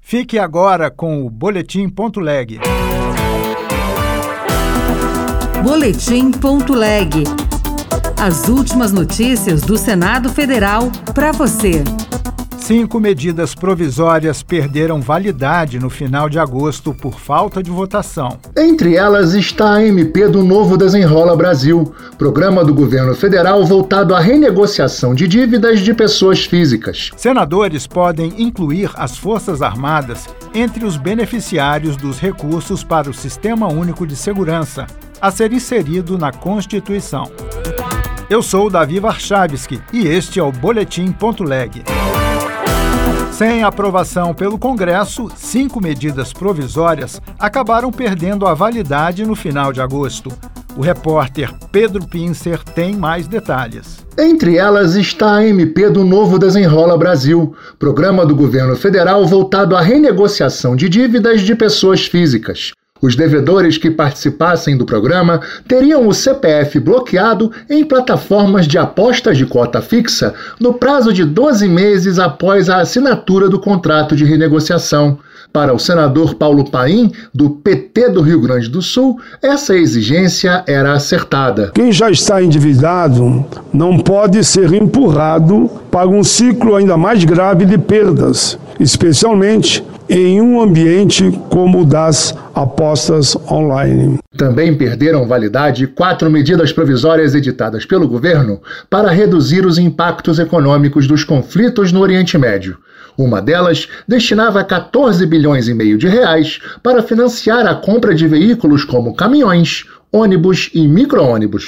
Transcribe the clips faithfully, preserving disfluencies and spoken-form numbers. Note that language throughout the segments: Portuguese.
Fique agora com o Boletim Ponto Leg. Boletim Ponto Leg. As últimas notícias do Senado Federal para você. Cinco medidas provisórias perderam validade no final de agosto por falta de votação. Entre elas está a M P do Novo Desenrola Brasil, programa do governo federal voltado à renegociação de dívidas de pessoas físicas. Senadores podem incluir as Forças Armadas entre os beneficiários dos recursos para o Sistema Único de Segurança, a ser inserido na Constituição. Eu sou Davi Warszawski e este é o Boletim Ponto Leg. Sem aprovação pelo Congresso, cinco medidas provisórias acabaram perdendo a validade no final de agosto. O repórter Pedro Pincer tem mais detalhes. Entre elas está a M P do Novo Desenrola Brasil, programa do governo federal voltado à renegociação de dívidas de pessoas físicas. Os devedores que participassem do programa teriam o C P F bloqueado em plataformas de apostas de cota fixa no prazo de doze meses após a assinatura do contrato de renegociação. Para o senador Paulo Paim, do P T do Rio Grande do Sul, essa exigência era acertada. Quem já está endividado não pode ser empurrado para um ciclo ainda mais grave de perdas, especialmente em um ambiente como o das apostas online. Também perderam validade quatro medidas provisórias editadas pelo governo para reduzir os impactos econômicos dos conflitos no Oriente Médio. Uma delas destinava quatorze bilhões e meio de reais para financiar a compra de veículos como caminhões, ônibus e micro-ônibus.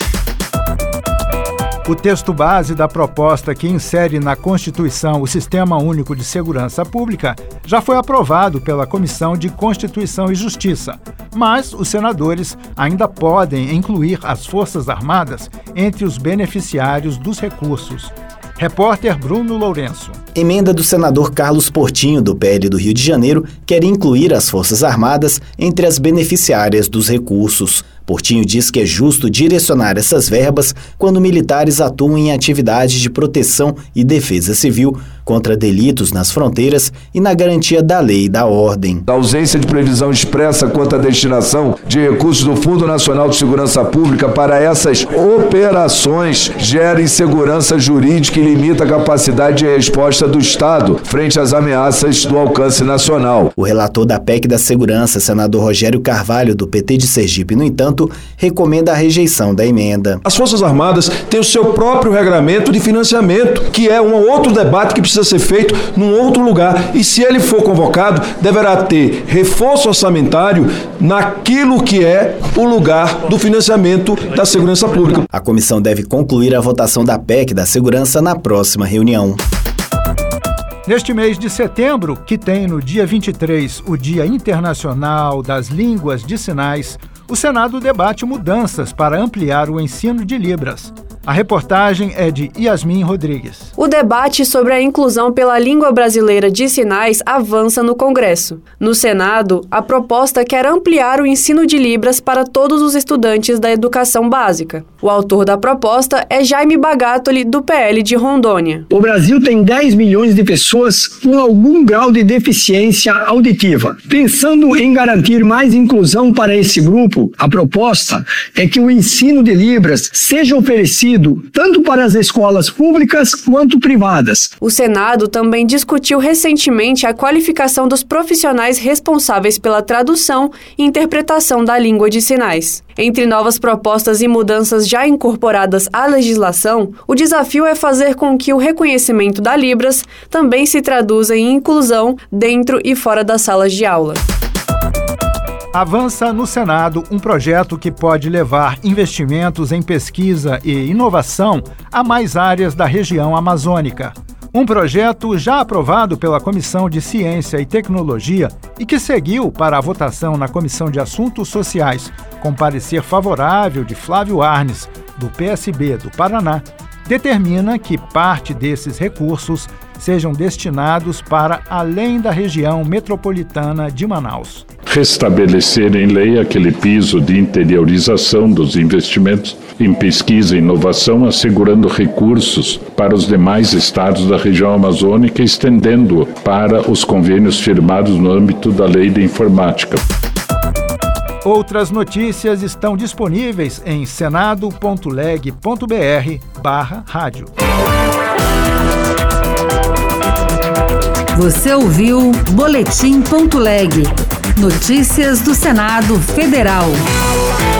O texto base da proposta que insere na Constituição o Sistema Único de Segurança Pública já foi aprovado pela Comissão de Constituição e Justiça, mas os senadores ainda podem incluir as Forças Armadas entre os beneficiários dos recursos. Repórter Bruno Lourenço. Emenda do senador Carlos Portinho, do P L do Rio de Janeiro, quer incluir as Forças Armadas entre as beneficiárias dos recursos. Portinho diz que é justo direcionar essas verbas quando militares atuam em atividades de proteção e defesa civil contra delitos nas fronteiras e na garantia da lei e da ordem. A ausência de previsão expressa quanto à destinação de recursos do Fundo Nacional de Segurança Pública para essas operações gera insegurança jurídica e limita a capacidade de resposta do Estado frente às ameaças do alcance nacional. O relator da P E C da Segurança, senador Rogério Carvalho, do P T de Sergipe, no entanto, recomenda a rejeição da emenda. As Forças Armadas têm o seu próprio regramento de financiamento, que é um outro debate que precisa ser feito num outro lugar. E se ele for convocado, deverá ter reforço orçamentário naquilo que é o lugar do financiamento da segurança pública. A comissão deve concluir a votação da P E C da Segurança na próxima reunião. Neste mês de setembro, que tem no dia vinte e três o Dia Internacional das Línguas de Sinais, o Senado debate mudanças para ampliar o ensino de Libras. A reportagem é de Yasmin Rodrigues. O debate sobre a inclusão pela língua brasileira de sinais avança no Congresso. No Senado, a proposta quer ampliar o ensino de Libras para todos os estudantes da educação básica. O autor da proposta é Jaime Bagatoli, do P L de Rondônia. O Brasil tem dez milhões de pessoas com algum grau de deficiência auditiva. Pensando em garantir mais inclusão para esse grupo, a proposta é que o ensino de Libras seja oferecido tanto para as escolas públicas quanto privadas. O Senado também discutiu recentemente a qualificação dos profissionais responsáveis pela tradução e interpretação da língua de sinais. Entre novas propostas e mudanças já incorporadas à legislação, o desafio é fazer com que o reconhecimento da Libras também se traduza em inclusão dentro e fora das salas de aula. Avança no Senado um projeto que pode levar investimentos em pesquisa e inovação a mais áreas da região amazônica. Um projeto já aprovado pela Comissão de Ciência e Tecnologia e que seguiu para a votação na Comissão de Assuntos Sociais, com parecer favorável de Flávio Arnes, do P S B do Paraná, determina que parte desses recursos sejam destinados para além da região metropolitana de Manaus. restabelecer em lei aquele piso de interiorização dos investimentos em pesquisa e inovação, assegurando recursos para os demais estados da região amazônica, estendendo para os convênios firmados no âmbito da Lei de Informática. Outras notícias estão disponíveis em senado ponto leg ponto br barra rádio. Você ouviu Boletim ponto leg. Notícias do Senado Federal.